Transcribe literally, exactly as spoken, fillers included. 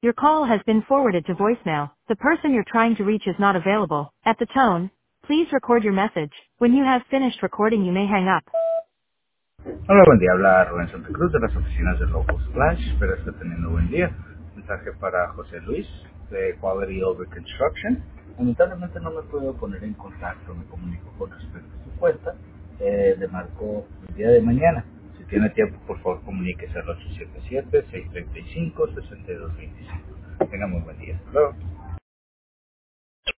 Your call has been forwarded to voicemail. The person you're trying to reach is not available. At the tone, please record your message. When you have finished recording, you may hang up. Hola, buen día. Habla Rubén Santa Cruz de las oficinas de Local Splash. Espero esté teniendo un buen día. Mensaje para José Luis de Quality Over Construction. Lamentablemente no me puedo poner en contacto, me comunico con respecto a su cuenta. Eh, le marco el día de mañana. Si tiene tiempo, por favor, comuníquese al ocho siete siete, seis tres cinco, seis dos dos cinco. Tenga muy buen día. Hasta luego.